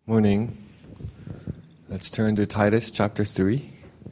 Morning. Let's turn to Titus chapter 3.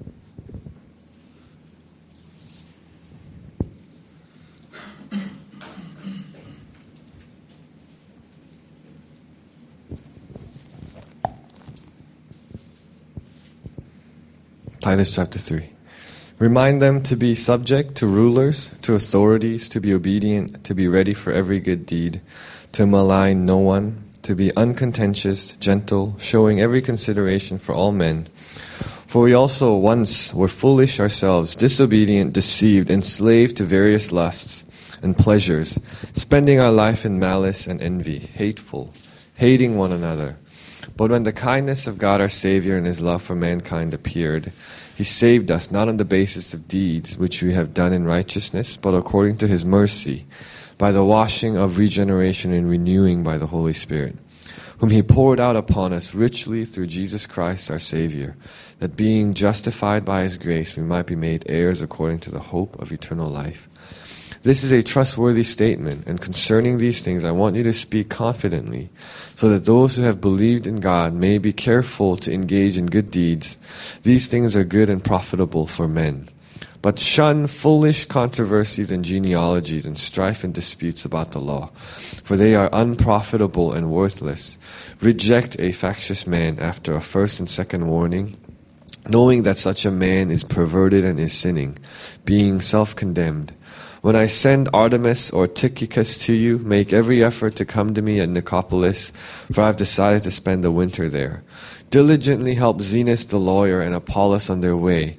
Titus chapter 3. Remind them to be subject to rulers, to authorities, to be obedient, to be ready for every good deed, to malign no one, to be uncontentious, gentle, showing every consideration for all men. For we also once were foolish ourselves, disobedient, deceived, enslaved to various lusts and pleasures, spending our life in malice and envy, hateful, hating one another. But when the kindness of God our Savior and His love for mankind appeared, He saved us not on the basis of deeds which we have done in righteousness, but according to His mercy, by the washing of regeneration and renewing by the Holy Spirit, whom He poured out upon us richly through Jesus Christ our Savior, that being justified by His grace we might be made heirs according to the hope of eternal life. This is a trustworthy statement, and concerning these things I want you to speak confidently, so that those who have believed in God may be careful to engage in good deeds. These things are good and profitable for men. But shun foolish controversies and genealogies and strife and disputes about the law, for they are unprofitable and worthless. Reject a factious man after a first and second warning, knowing that such a man is perverted and is sinning, being self-condemned. When I send Artemas or Tychicus to you, make every effort to come to me at Nicopolis, for I have decided to spend the winter there. Diligently help Zenas the lawyer and Apollos on their way,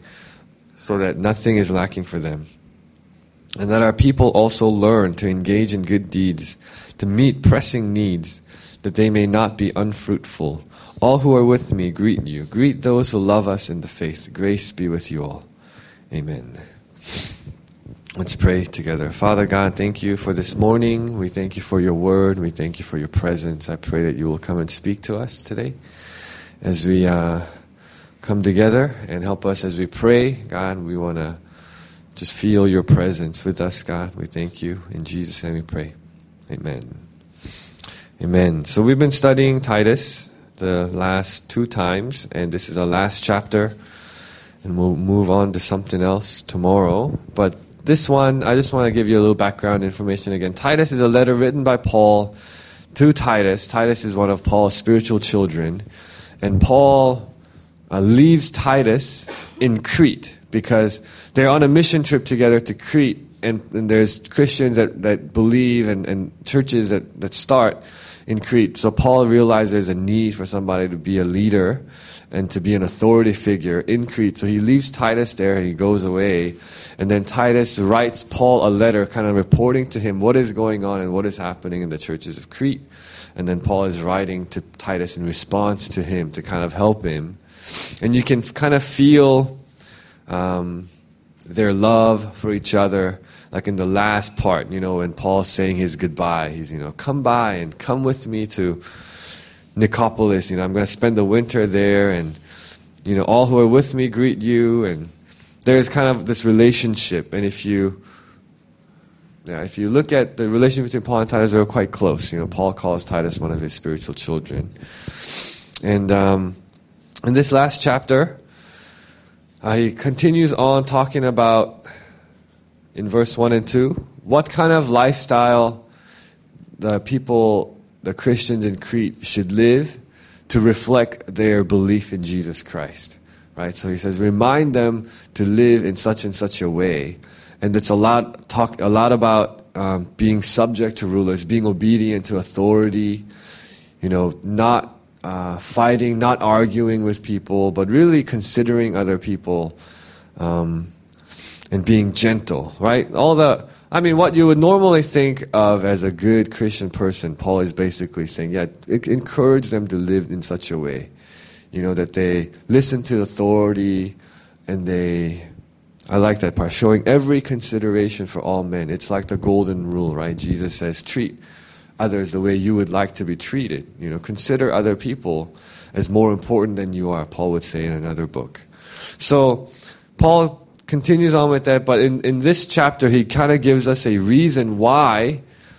so that nothing is lacking for them. And that our people also learn to engage in good deeds, to meet pressing needs, that they may not be unfruitful. All who are with me greet you. Greet those who love us in the faith. Grace be with you all. Amen. Let's pray together. Father God, thank you for this morning. We thank you for your word. We thank you for your presence. I pray that you will come and speak to us today as we come together and help us as we pray. God, we want to just feel your presence with us, God. We thank you. In Jesus' name we pray. Amen. Amen. So we've been studying Titus the last 2 times, and this is our last chapter, and we'll move on to something else tomorrow. But this one, I just want to give you a little background information again. Titus is a letter written by Paul to Titus. Titus is one of Paul's spiritual children, and Paul leaves Titus in Crete because they're on a mission trip together to Crete, and there's Christians that believe and churches that start in Crete. So Paul realized there's a need for somebody to be a leader and to be an authority figure in Crete. So he leaves Titus there and he goes away. And then Titus writes Paul a letter kind of reporting to him what is going on and what is happening in the churches of Crete. And then Paul is writing to Titus in response to him to kind of help him. And you can kind of feel their love for each other, like in the last part, when Paul's saying his goodbye. He's, come by and come with me to Nicopolis. I'm going to spend the winter there, and, all who are with me greet you. And there's kind of this relationship. And if you look at the relationship between Paul and Titus, they're quite close. Paul calls Titus one of his spiritual children. And in this last chapter, he continues on talking about, in verse 1 and 2, what kind of lifestyle the Christians in Crete should live to reflect their belief in Jesus Christ. Right? So he says, remind them to live in such and such a way. And it's a lot about being subject to rulers, being obedient to authority, not fighting, not arguing with people, but really considering other people, and being gentle, right? What you would normally think of as a good Christian person, Paul is basically saying, encourage them to live in such a way, that they listen to authority, and I like that part, showing every consideration for all men. It's like the golden rule, right? Jesus says, treat others the way you would like to be treated. Consider other people as more important than you are, Paul would say in another book. So Paul continues on with that, but in this chapter he kind of gives us a reason why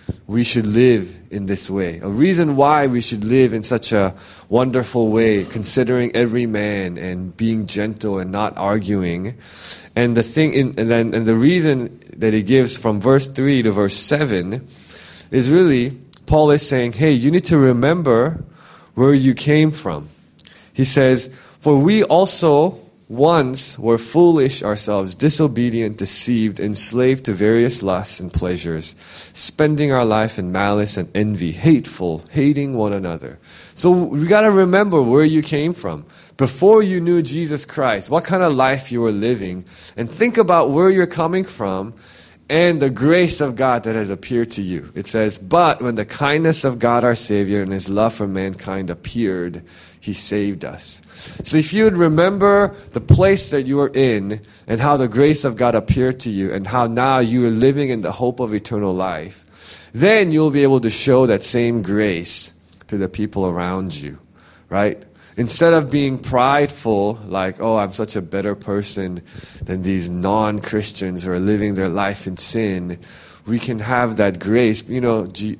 we should live in this way. A reason why we should live in such a wonderful way, considering every man and being gentle and not arguing. And the reason that he gives from verse 3 to verse 7 is really, Paul is saying, hey, you need to remember where you came from. He says, for we also once were foolish ourselves, disobedient, deceived, enslaved to various lusts and pleasures, spending our life in malice and envy, hateful, hating one another. So we got to remember where you came from. Before you knew Jesus Christ, what kind of life you were living, and think about where you're coming from and the grace of God that has appeared to you. It says, but when the kindness of God our Savior and His love for mankind appeared, He saved us. So if you would remember the place that you were in and how the grace of God appeared to you and how now you are living in the hope of eternal life, then you'll be able to show that same grace to the people around you, right? Instead of being prideful, like, oh, I'm such a better person than these non-Christians who are living their life in sin, we can have that grace, in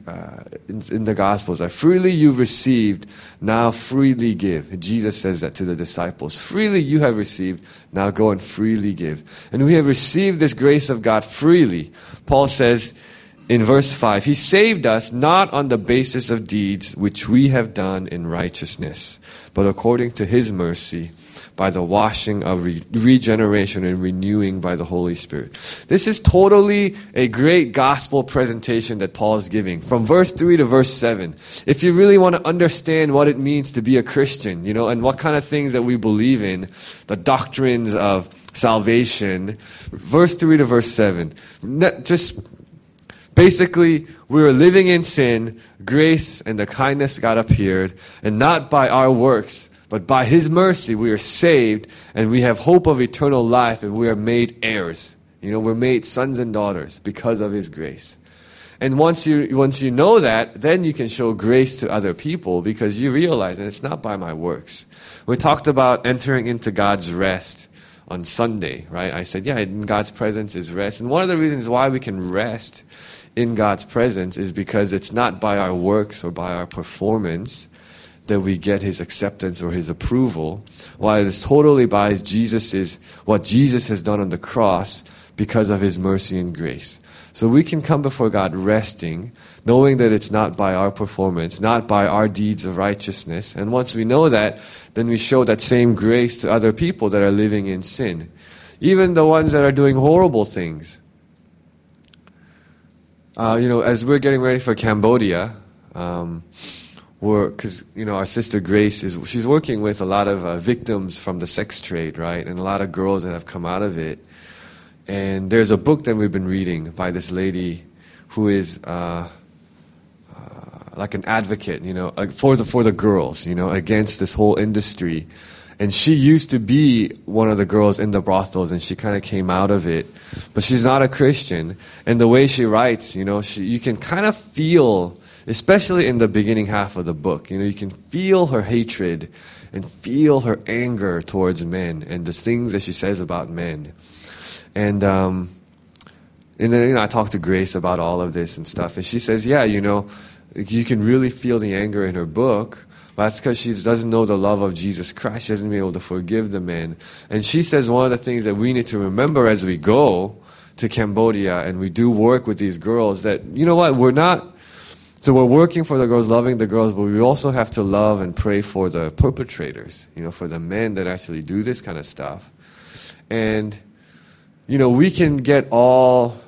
the Gospels. Freely you've received, now freely give. Jesus says that to the disciples. Freely you have received, now go and freely give. And we have received this grace of God freely. Paul says in verse 5, He saved us not on the basis of deeds which we have done in righteousness, but according to His mercy, by the washing of regeneration and renewing by the Holy Spirit. This is totally a great gospel presentation that Paul is giving. From verse 3 to verse 7. If you really want to understand what it means to be a Christian, and what kind of things that we believe in, the doctrines of salvation, verse 3 to verse 7. Just basically, we were living in sin, grace and the kindness of God appeared, and not by our works, but by His mercy we are saved, and we have hope of eternal life, and we are made heirs. We're made sons and daughters because of His grace. And once you know that, then you can show grace to other people because you realize that it's not by my works. We talked about entering into God's rest on Sunday, right? I said, in God's presence is rest. And one of the reasons why we can rest in God's presence is because it's not by our works or by our performance that we get His acceptance or His approval, while it is totally by what Jesus has done on the cross because of His mercy and grace. So we can come before God resting, knowing that it's not by our performance, not by our deeds of righteousness. And once we know that, then we show that same grace to other people that are living in sin. Even the ones that are doing horrible things. As we're getting ready for Cambodia, because our sister Grace she's working with a lot of victims from the sex trade, right, and a lot of girls that have come out of it. And there's a book that we've been reading by this lady who is like an advocate, for the girls, against this whole industry. And she used to be one of the girls in the brothels, and she kind of came out of it. But she's not a Christian. And the way she writes, you can kind of feel, especially in the beginning half of the book, you can feel her hatred and feel her anger towards men and the things that she says about men. And then I talked to Grace about all of this and stuff, and she says, you can really feel the anger in her book. But that's because she doesn't know the love of Jesus Christ. She hasn't been able to forgive the men. And she says one of the things that we need to remember as we go to Cambodia and we do work with these girls, that, we're working for the girls, loving the girls, but we also have to love and pray for the perpetrators, for the men that actually do this kind of stuff. And, we can get all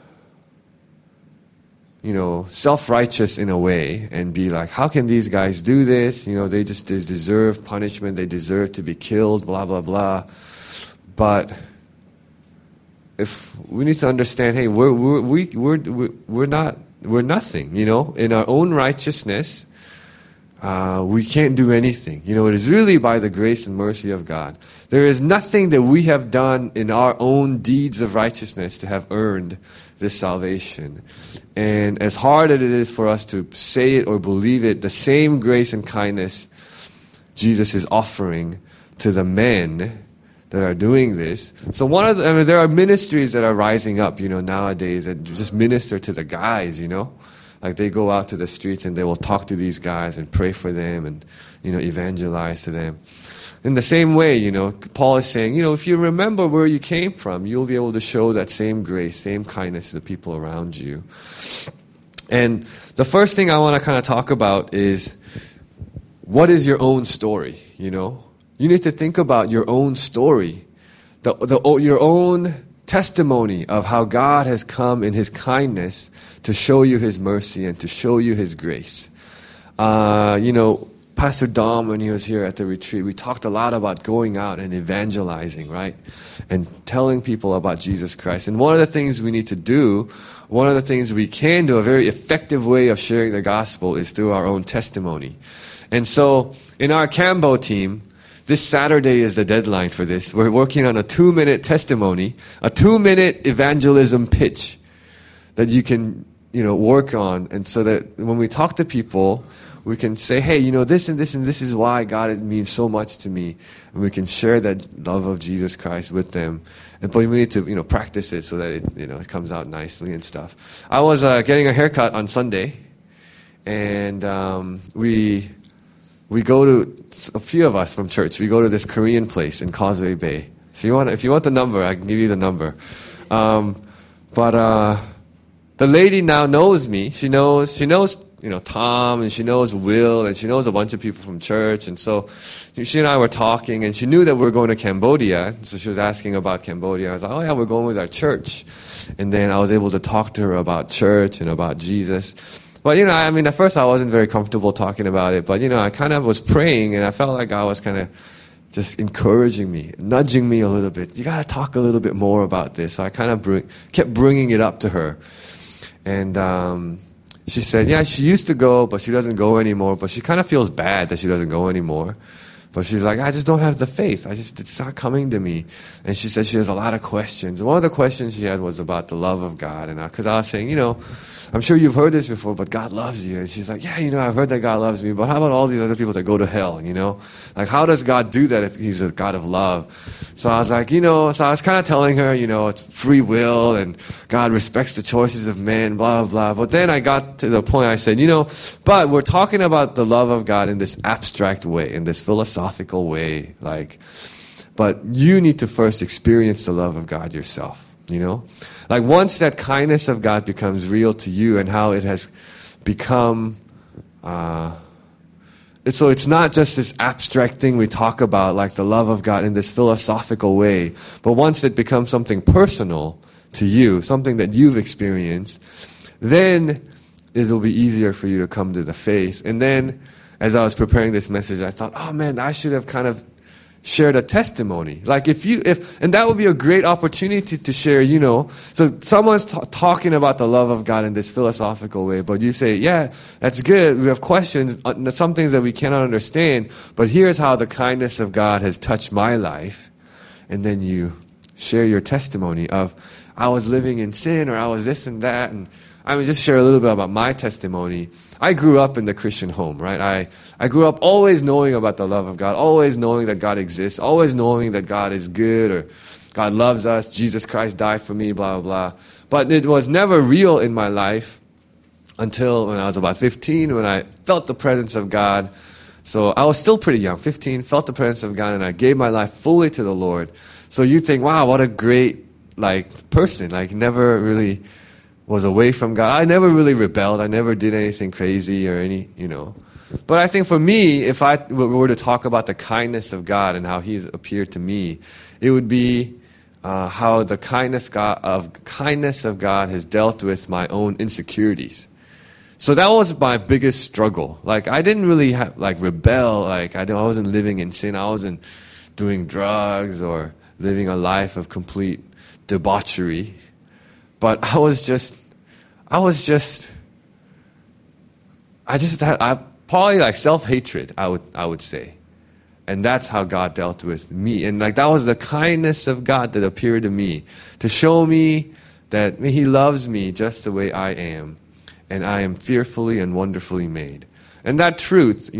self-righteous in a way and be like, how can these guys do this? They deserve punishment. They deserve to be killed, blah, blah, blah. But if we need to understand, hey, we're nothing, in our own righteousness. We can't do anything. It is really by the grace and mercy of God. There is nothing that we have done in our own deeds of righteousness to have earned this salvation. And as hard as it is for us to say it or believe it, the same grace and kindness Jesus is offering to the men that are doing this. So there are ministries that are rising up, nowadays that just minister to the guys, Like they go out to the streets and they will talk to these guys and pray for them and, evangelize to them. In the same way, Paul is saying, if you remember where you came from, you'll be able to show that same grace, same kindness to the people around you. And the first thing I want to kind of talk about is, what is your own story, You need to think about your own story, your own testimony of how God has come in His kindness to show you His mercy and to show you His grace. Pastor Dom, when he was here at the retreat, we talked a lot about going out and evangelizing, right? And telling people about Jesus Christ. And one of the things we need to do, one of the things we can do, a very effective way of sharing the gospel is through our own testimony. And so, in our Cambo team, this Saturday is the deadline for this. We're working on a 2-minute testimony, a 2-minute evangelism pitch that you can, work on. And so that when we talk to people, we can say, hey, this and this and this is why God means so much to me. And we can share that love of Jesus Christ with them. But we need to, practice it so that it comes out nicely and stuff. I was getting a haircut on Sunday, and we go to, a few of us from church, we go to this Korean place in Causeway Bay. So if you want the number, I can give you the number. But the lady now knows me. She knows Tom, and she knows Will, and she knows a bunch of people from church. And so she and I were talking, and she knew that we were going to Cambodia. So she was asking about Cambodia. I was like, oh yeah, we're going with our church. And then I was able to talk to her about church and about Jesus. But, at first I wasn't very comfortable talking about it. But, I kind of was praying, and I felt like God was kind of just encouraging me, nudging me a little bit. You got to talk a little bit more about this. So I kind of kept bringing it up to her. And she said, yeah, she used to go, but she doesn't go anymore. But she kind of feels bad that she doesn't go anymore. But she's like, I just don't have the faith. It's not coming to me. And she said she has a lot of questions. And one of the questions she had was about the love of God. And because I was saying, I'm sure you've heard this before, but God loves you. And she's like, yeah, I've heard that God loves me, but how about all these other people that go to hell, Like, how does God do that if He's a God of love? So I was like, so I was kind of telling her, it's free will, and God respects the choices of men, blah, blah, blah. But then I got to the point, I said, but we're talking about the love of God in this abstract way, in this philosophical way, but you need to first experience the love of God yourself. Like once that kindness of God becomes real to you and how it has become, so it's not just this abstract thing we talk about, like the love of God in this philosophical way, but once it becomes something personal to you, something that you've experienced, then it'll be easier for you to come to the faith. And then as I was preparing this message, I thought, oh man, I should have kind of shared a testimony. Like and that would be a great opportunity to share, so someone's talking about the love of God in this philosophical way, but you say, yeah, that's good. We have questions, some things that we cannot understand, but here's how the kindness of God has touched my life. And then you share your testimony of, I was living in sin, or I was this and that. And just share a little bit about my testimony. I grew up in the Christian home, right? I grew up always knowing about the love of God, always knowing that God exists, always knowing that God is good, or God loves us, Jesus Christ died for me, blah, blah, blah. But it was never real in my life until when I was about 15, when I felt the presence of God. So I was still pretty young, 15, felt the presence of God, and I gave my life fully to the Lord. So you think, wow, what a great person, never really was away from God. I never really rebelled. I never did anything crazy or But I think for me, if I were to talk about the kindness of God and how He's appeared to me, it would be how the kindness of God has dealt with my own insecurities. So that was my biggest struggle. I didn't really rebel. I wasn't living in sin. I wasn't doing drugs or living a life of complete debauchery. But I probably self-hatred, I would say. And that's how God dealt with me. And that was the kindness of God that appeared to me, to show me that He loves me just the way I am. And I am fearfully and wonderfully made. And that truth,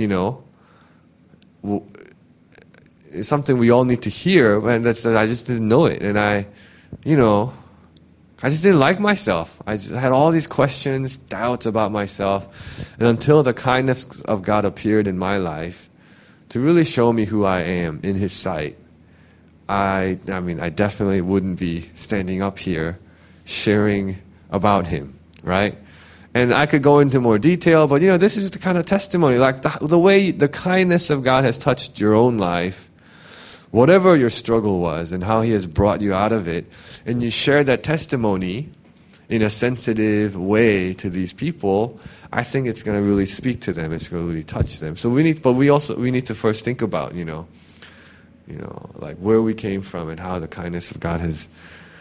is something we all need to hear. And I just didn't know it. And I just didn't like myself. I just had all these questions, doubts about myself. And until the kindness of God appeared in my life to really show me who I am in His sight, I definitely wouldn't be standing up here sharing about Him, right? And I could go into more detail, but this is the kind of testimony, like the way the kindness of God has touched your own life, whatever your struggle was and how He has brought you out of it, and you share that testimony in a sensitive way to these people, I think it's going to really speak to them. It's going to really touch them. So we need to first think about, like where we came from and how the kindness of God has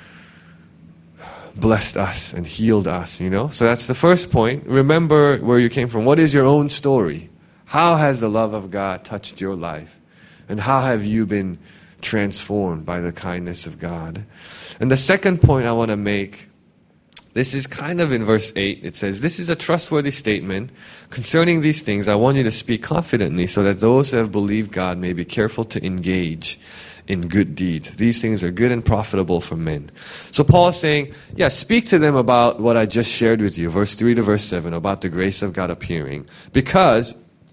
blessed us and healed us, So that's the first point. Remember where you came from. What is your own story? How has the love of God touched your life? And how have you been transformed by the kindness of God? And the second point I want to make, this is kind of in verse 8. It says, "This is a trustworthy statement. Concerning these things, I want you to speak confidently so that those who have believed God may be careful to engage in good deeds. These things are good and profitable for men." So Paul is saying, speak to them about what I just shared with you, verse 3 to verse 7, about the grace of God appearing. Because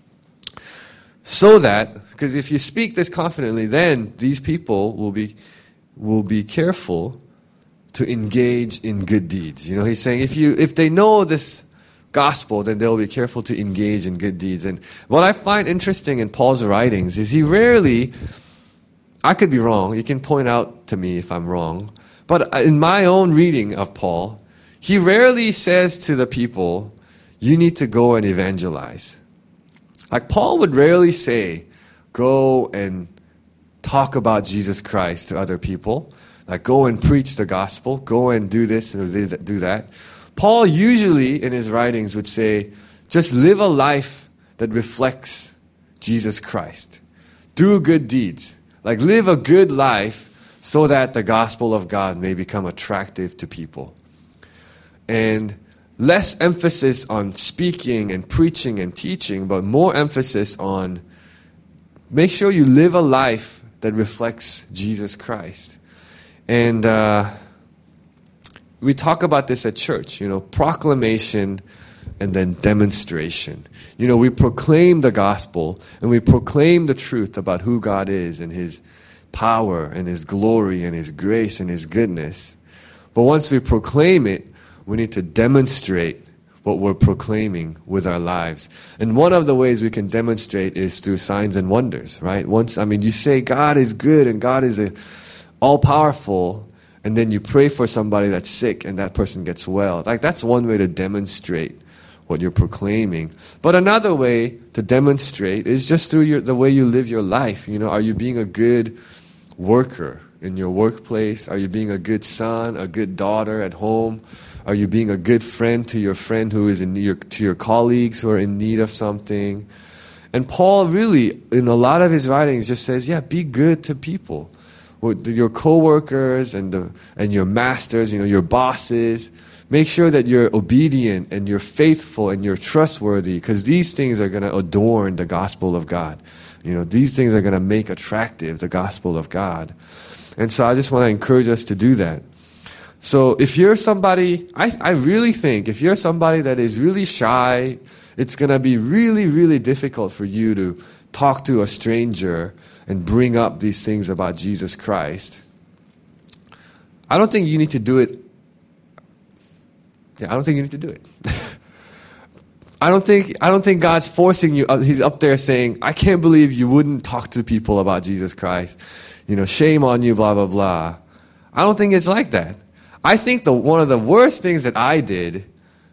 if you speak this confidently, then these people will be careful to engage in good deeds. He's saying if they know this gospel, then they'll be careful to engage in good deeds. And what I find interesting in Paul's writings is he rarely, I could be wrong, you can point out to me if I'm wrong, but in my own reading of Paul, he rarely says to the people, you need to go and evangelize. Like Paul would rarely say, go and talk about Jesus Christ to other people. Like go and preach the gospel, go and do this and do that. Paul usually in his writings would say, just live a life that reflects Jesus Christ. Do good deeds. Like live a good life so that the gospel of God may become attractive to people. And less emphasis on speaking and preaching and teaching, but more emphasis on make sure you live a life that reflects Jesus Christ. And we talk about this at church, proclamation and then demonstration. We proclaim the gospel and we proclaim the truth about who God is and His power and His glory and His grace and His goodness. But once we proclaim it, we need to demonstrate what we're proclaiming with our lives. And one of the ways we can demonstrate is through signs and wonders, right? You say God is good and God is all-powerful, and then you pray for somebody that's sick and that person gets well. Like that's one way to demonstrate what you're proclaiming. But another way to demonstrate is just through the way you live your life. Are you being a good worker in your workplace? Are you being a good son, a good daughter at home? Are you being a good friend to your friend who is to your colleagues who are in need of something? And Paul really, in a lot of his writings, just says, be good to people. Your coworkers and your masters, your bosses. Make sure that you're obedient and you're faithful and you're trustworthy, because these things are going to adorn the gospel of God. These things are going to make attractive the gospel of God. And so I just want to encourage us to do that. So if you're somebody, I really think if you're somebody that is really shy, it's going to be really, really difficult for you to talk to a stranger and bring up these things about Jesus Christ. I don't think you need to do it. I don't think you need to do it. I don't think God's forcing you. He's up there saying, I can't believe you wouldn't talk to people about Jesus Christ. Shame on you, blah, blah, blah. I don't think it's like that. I think one of the worst things that I did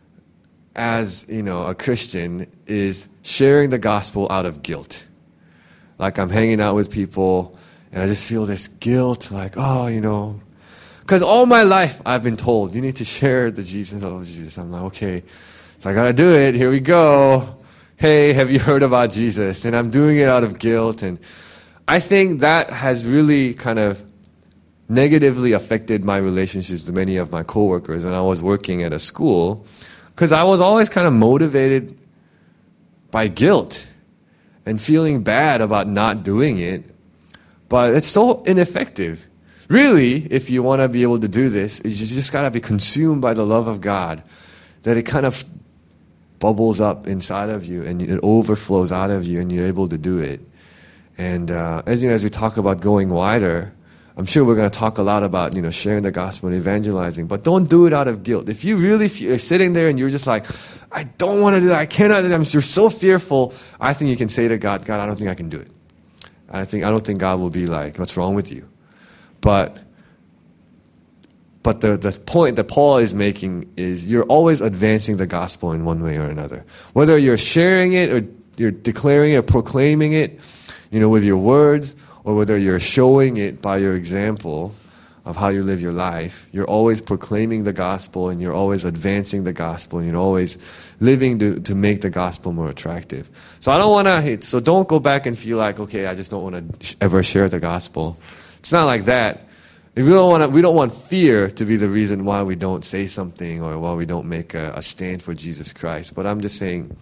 as, a Christian is sharing the gospel out of guilt. Like I'm hanging out with people and I just feel this guilt, like, because all my life I've been told, you need to share the Jesus of Jesus. I'm like, okay, so I got to do it. Here we go. Hey, have you heard about Jesus? And I'm doing it out of guilt. And I think that has really kind of negatively affected my relationships with many of my coworkers when I was working at a school, because I was always kind of motivated by guilt and feeling bad about not doing it. But it's so ineffective, really, if you want to be able to do this, you just got to be consumed by the love of God, that it kind of bubbles up inside of you and it overflows out of you and you're able to do it. And as we talk about going wider, I'm sure we're going to talk a lot about, sharing the gospel and evangelizing, but don't do it out of guilt. If you're sitting there and you're just like, I don't want to do that, I cannot do that, you're so fearful, I think you can say to God, I don't think I can do it. I don't think God will be like, what's wrong with you? But the point that Paul is making is you're always advancing the gospel in one way or another. Whether you're sharing it or you're declaring it or proclaiming it, with your words, or whether you're showing it by your example of how you live your life, you're always proclaiming the gospel and you're always advancing the gospel and you're always living to make the gospel more attractive. So don't go back and feel like, okay, I just don't want to ever share the gospel. It's not like that. We don't want fear to be the reason why we don't say something or why we don't make a stand for Jesus Christ. But I'm just saying,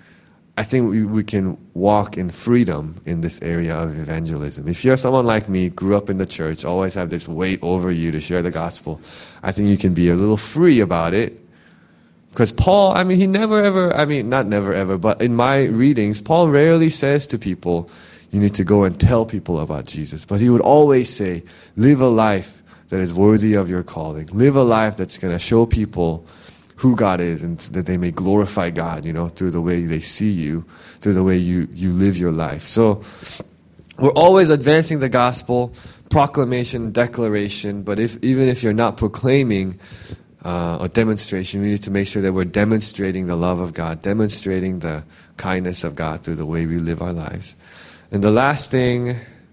I think we can walk in freedom in this area of evangelism. If you're someone like me, grew up in the church, always have this weight over you to share the gospel, I think you can be a little free about it. Because Paul, he never ever, not never ever, but in my readings, Paul rarely says to people, you need to go and tell people about Jesus. But he would always say, live a life that is worthy of your calling. Live a life that's going to show people who God is and that they may glorify God, through the way they see you, through the way you live your life. So we're always advancing the gospel, proclamation, declaration, but even if you're not proclaiming a demonstration, we need to make sure that we're demonstrating the love of God, demonstrating the kindness of God through the way we live our lives. And the last thing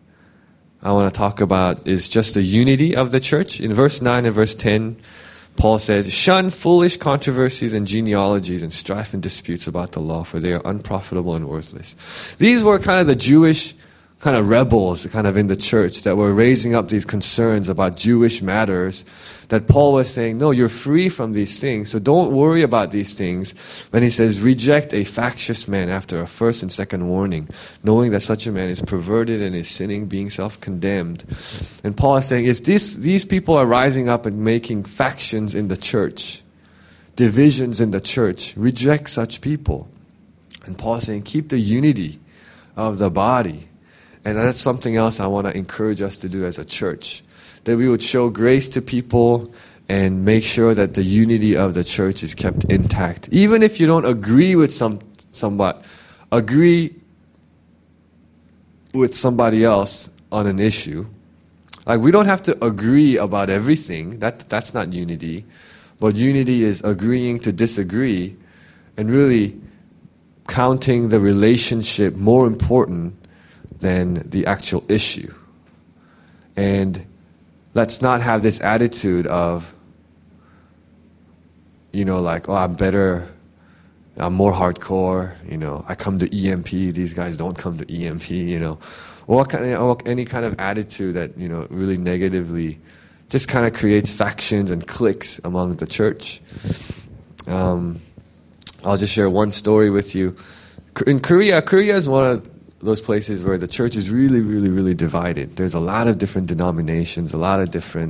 I want to talk about is just the unity of the church. In verse 9 and verse 10, Paul says, shun foolish controversies and genealogies and strife and disputes about the law, for they are unprofitable and worthless. These were kind of the Jewish kind of rebels kind of in the church that were raising up these concerns about Jewish matters, that Paul was saying, no, you're free from these things, so don't worry about these things. When he says, reject a factious man after a first and second warning, knowing that such a man is perverted and is sinning, being self-condemned. And Paul is saying, if these people are rising up and making factions in the church, divisions in the church, reject such people. And Paul is saying, keep the unity of the body. And that's something else I want to encourage us to do as a church. That we would show grace to people and make sure that the unity of the church is kept intact. Even if you don't agree with somebody, agree with somebody else on an issue. Like, we don't have to agree about everything. That's not unity. But unity is agreeing to disagree and really counting the relationship more important than the actual issue. And let's not have this attitude of, like, I'm better, I'm more hardcore, I come to EMP, these guys don't come to EMP, or any kind of attitude that, really negatively just kind of creates factions and cliques among the church. I'll just share one story with you. In Korea is one of those places where the church is really, really, really divided. There's a lot of different denominations, a lot of different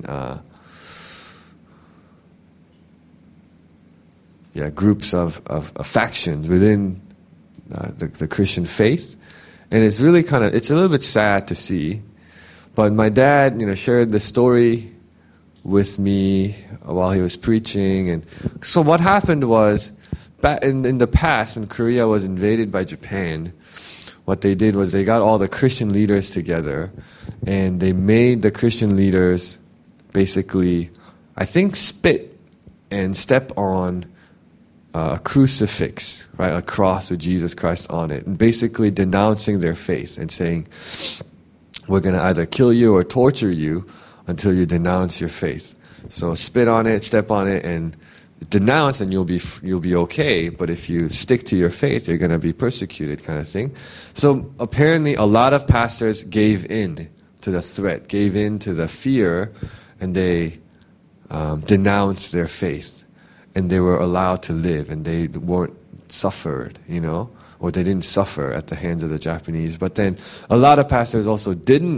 groups of factions within the Christian faith. And it's really it's a little bit sad to see. But my dad, shared the story with me while he was preaching. And so what happened was, back in the past, when Korea was invaded by Japan, what they did was they got all the Christian leaders together, and they made the Christian leaders basically, I think, spit and step on a crucifix, right, a cross with Jesus Christ on it, and basically denouncing their faith and saying, we're going to either kill you or torture you until you denounce your faith. So spit on it, step on it, and denounce, and you'll be okay. But if you stick to your faith, you're going to be persecuted, kind of thing. So apparently, a lot of pastors gave in to the threat, gave in to the fear, and they denounced their faith, and they were allowed to live, and they weren't suffered, or they didn't suffer at the hands of the Japanese. But then a lot of pastors also didn't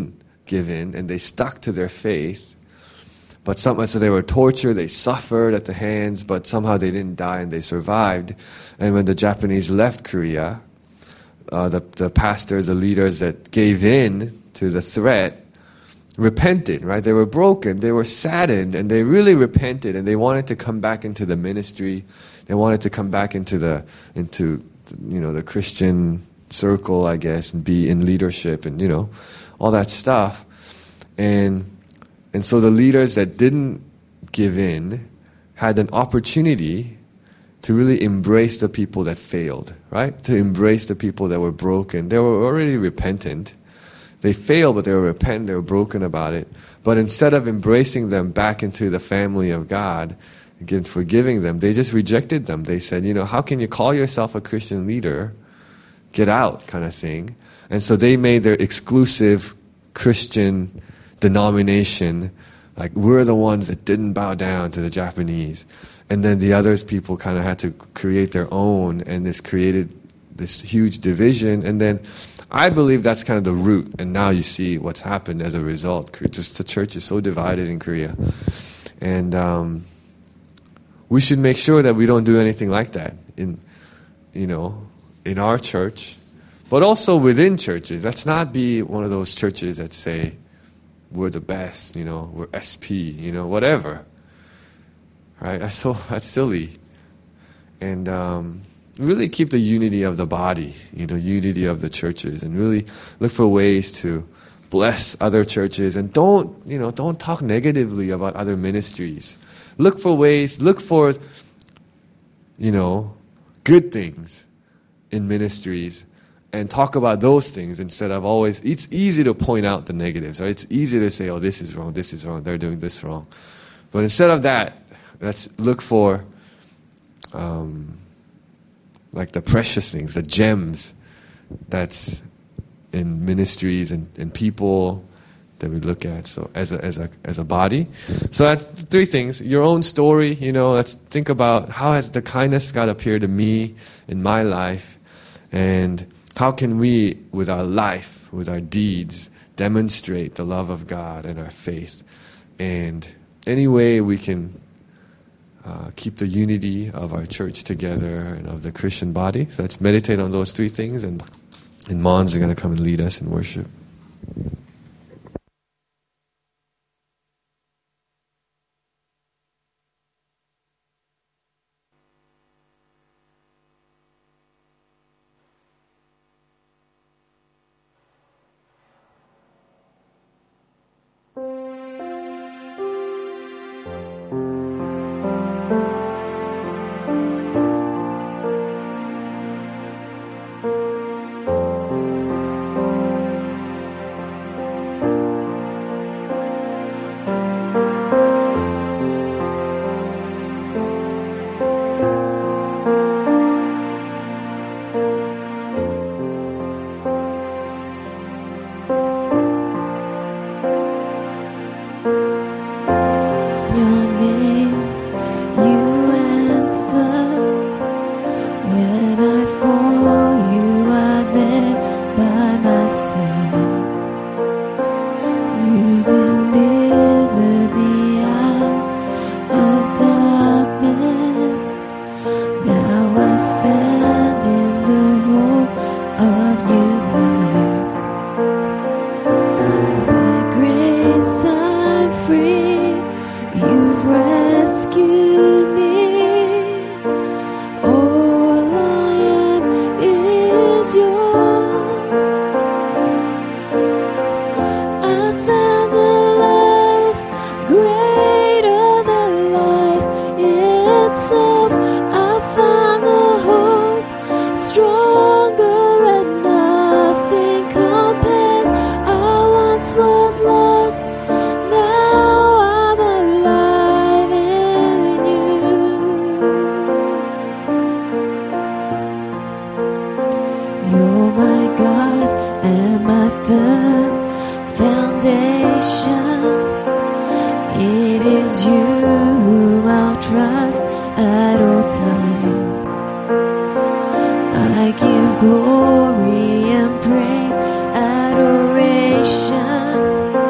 give in, and they stuck to their faith. But so they were tortured, they suffered at the hands, but somehow they didn't die and they survived. And when the Japanese left Korea, the pastors, the leaders that gave in to the threat, repented, right? They were broken, they were saddened, and they really repented, and they wanted to come back into the ministry. They wanted to come back into the Christian circle, I guess, and be in leadership and, all that stuff. And so the leaders that didn't give in had an opportunity to really embrace the people that failed, right? To embrace the people that were broken. They were already repentant. They failed, but they were repentant, they were broken about it. But instead of embracing them back into the family of God, again, forgiving them, they just rejected them. They said, how can you call yourself a Christian leader? Get out, kind of thing. And so they made their exclusive Christian denomination, like we're the ones that didn't bow down to the Japanese. And then the others people kind of had to create their own, and this created this huge division. And then I believe that's kind of the root. And now you see what's happened as a result. Just the church is so divided in Korea. And we should make sure that we don't do anything like that in our church, but also within churches. Let's not be one of those churches that say, we're the best, we're SP, whatever. Right? That's silly. And really keep the unity of the body, unity of the churches, and really look for ways to bless other churches, and don't talk negatively about other ministries. Look for good things in ministries, and talk about those things instead of always. It's easy to point out the negatives, right? It's easy to say, oh, this is wrong, they're doing this wrong. But instead of that, let's look for like the precious things, the gems that's in ministries and people that we look at. So as a body. So that's three things. Your own story, let's think about how has the kindness of God appeared to me in my life, and how can we, with our life, with our deeds, demonstrate the love of God and our faith. And any way we can keep the unity of our church together and of the Christian body. So let's meditate on those three things, and Mons are going to come and lead us in worship. Glory and praise, adoration.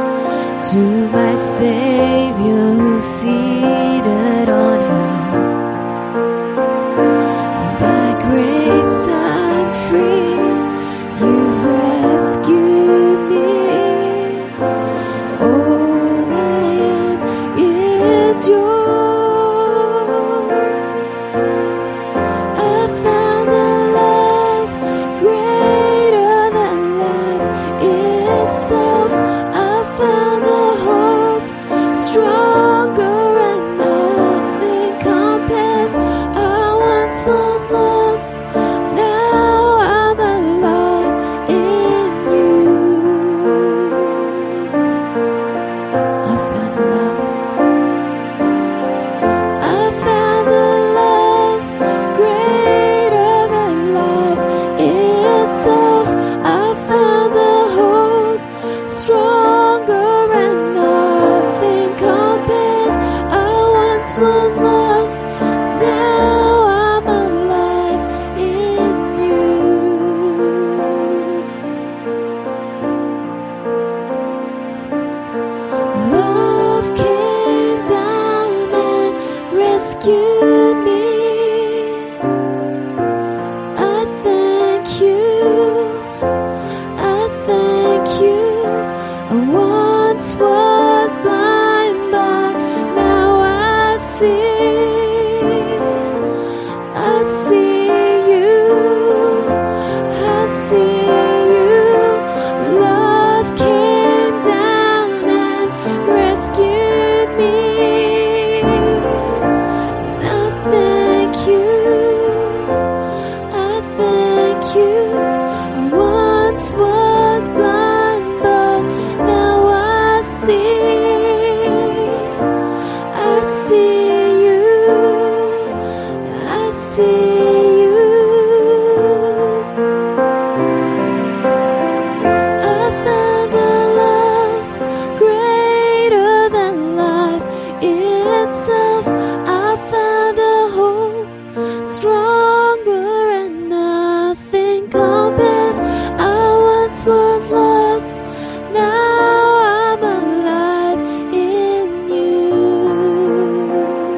rescued me. I thank you. I thank you. I once was blind, but now I see. I see you. I see you. Love came down and rescued me. I thank you. I thank you. I once was blind, but now I see. I see you. I see you. I found a love greater than life itself. I found a hope stronger and nothing compares. I once was lost, now I'm alive in you.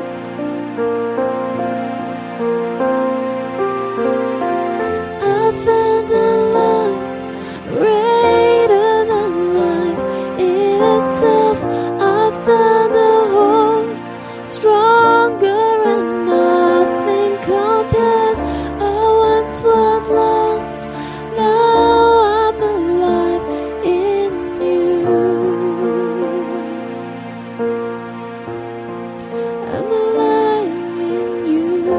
I found a love greater than life itself. I found a hope stronger and nothing compares. I once was lost, now I'm alive in you. I'm alive in you.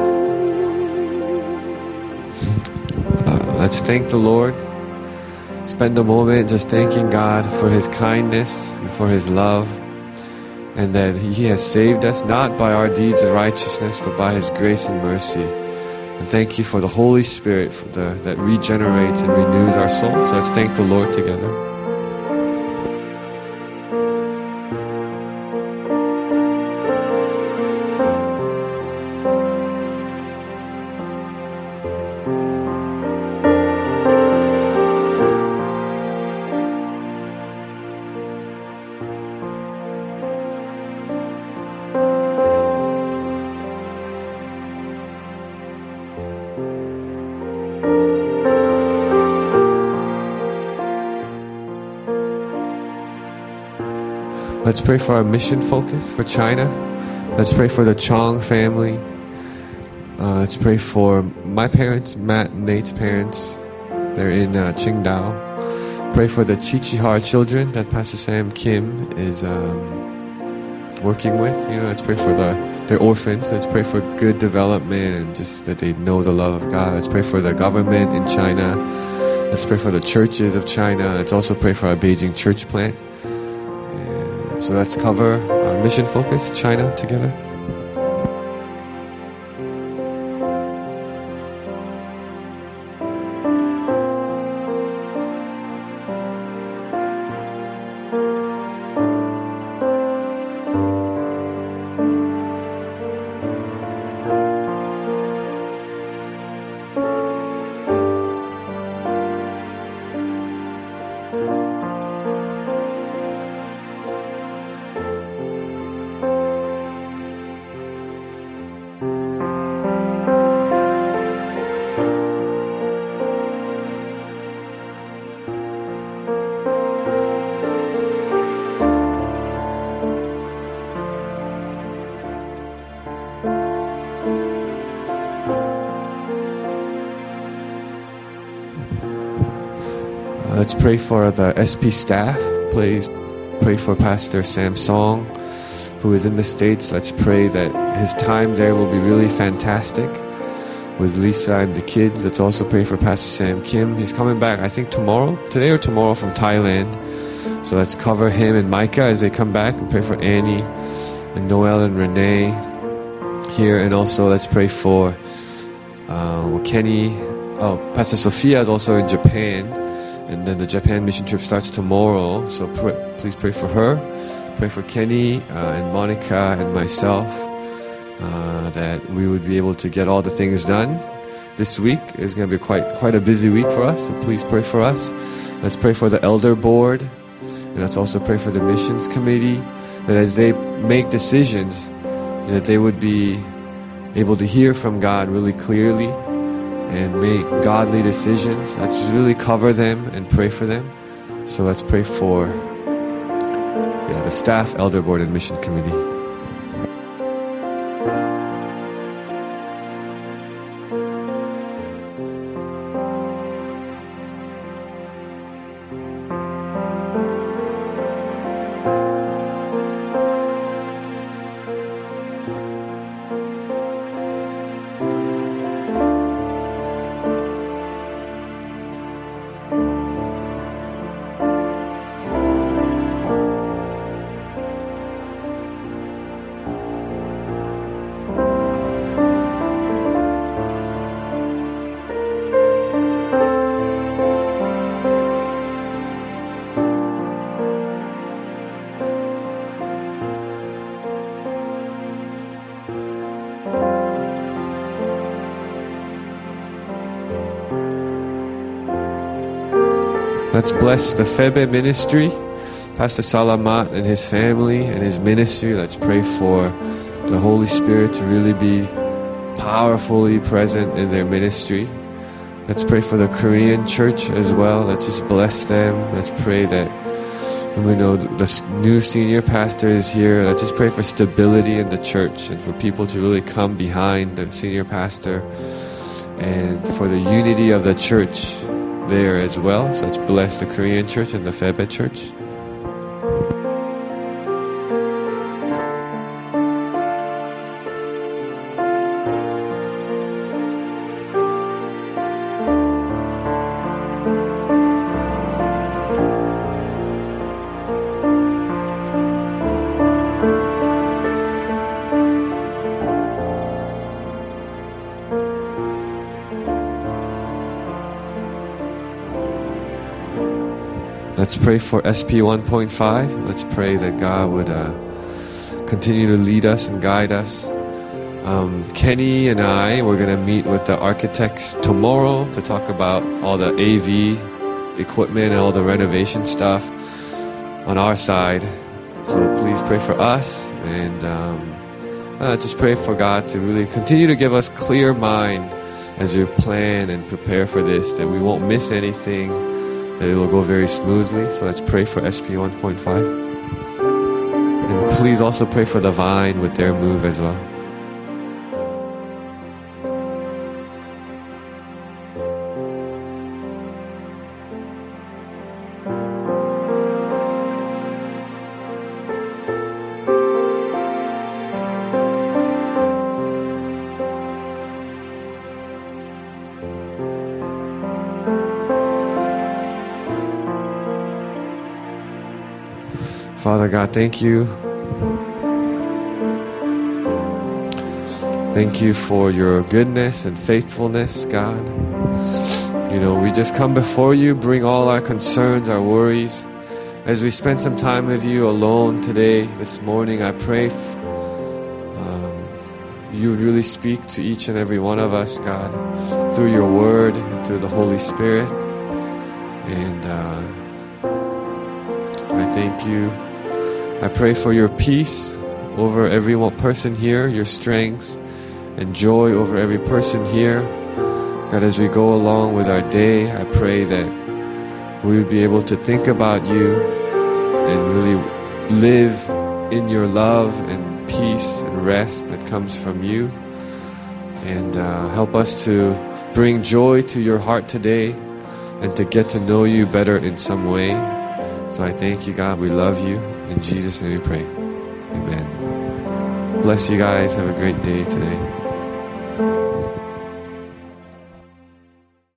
Let's thank the Lord. Spend a moment just thanking God for His kindness and for His love, and that He has saved us not by our deeds of righteousness, but by His grace and mercy. And thank you for the Holy Spirit that regenerates and renews our souls. So let's thank the Lord together. Let's pray for our mission focus for China. Let's pray for the Chong family. Let's pray for my parents, Matt and Nate's parents. They're in Qingdao. Pray for the Chichihar children that Pastor Sam Kim is working with. Let's pray for their orphans. Let's pray for good development and just that they know the love of God. Let's pray for the government in China. Let's pray for the churches of China. Let's also pray for our Beijing church plant. So let's cover our mission focus, China, together. Let's pray for the SP staff. Please pray for Pastor Sam Song, who is in the States. Let's pray that his time there will be really fantastic with Lisa and the kids. Let's also pray for Pastor Sam Kim. He's coming back, I think today or tomorrow from Thailand. So let's cover him and Micah as they come back, and pray for Annie and Noel and Renee here. And also let's pray for Kenny. Pastor Sophia is also in Japan. And then the Japan mission trip starts tomorrow, so please pray for her. Pray for Kenny and Monica and myself, that we would be able to get all the things done. This week is going to be quite a busy week for us, so please pray for us. Let's pray for the elder board, and let's also pray for the missions committee, that as they make decisions, that they would be able to hear from God really clearly and make godly decisions. Let's really cover them and pray for them. So let's pray for the staff, elder board, and mission committee. Let's bless the Febe ministry, Pastor Salamat and his family and his ministry. Let's pray for the Holy Spirit to really be powerfully present in their ministry. Let's pray for the Korean church as well. Let's just bless them. Let's pray that, and we know the new senior pastor is here. Let's just pray for stability in the church and for people to really come behind the senior pastor and for the unity of the church there as well. So let's bless the Korean church and the Febe church. Let's pray for SP 1.5. Let's pray that God would continue to lead us and guide us. Kenny and I, we're going to meet with the architects tomorrow to talk about all the AV equipment and all the renovation stuff on our side. So please pray for us and just pray for God to really continue to give us clear mind as we plan and prepare for this, that we won't miss anything, that it will go very smoothly. So let's pray for SP 1.5. And please also pray for the Vine with their move as well. Father God, thank you. Thank you for your goodness and faithfulness, God. You know, we just come before you, bring all our concerns, our worries. As we spend some time with you alone today, this morning, I pray you would really speak to each and every one of us, God, through your word and through the Holy Spirit. And I thank you. I pray for your peace over every one person here, your strength and joy over every person here. God, as we go along with our day, I pray that we would be able to think about you and really live in your love and peace and rest that comes from you. And help us to bring joy to your heart today and to get to know you better in some way. So I thank you, God. We love you. In Jesus' name we pray. Amen. Bless you guys. Have a great day today.